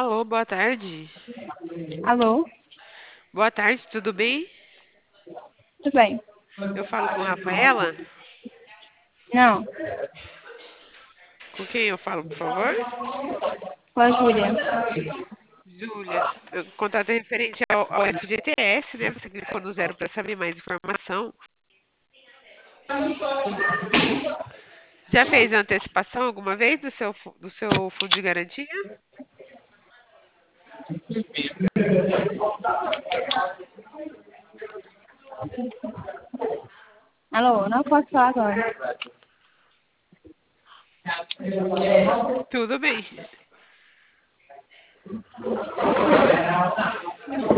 Alô, boa tarde. Alô? Boa tarde, tudo bem? Tudo bem? Eu falo com Rafaela? Não, Com quem eu falo, por favor? com a Júlia. Júlia, o contato é referente ao FGTS, né? Você clicou no zero para saber mais informação. Já fez a antecipação alguma vez do seu fundo de garantia? Alô, não posso falar agora. Tudo bem.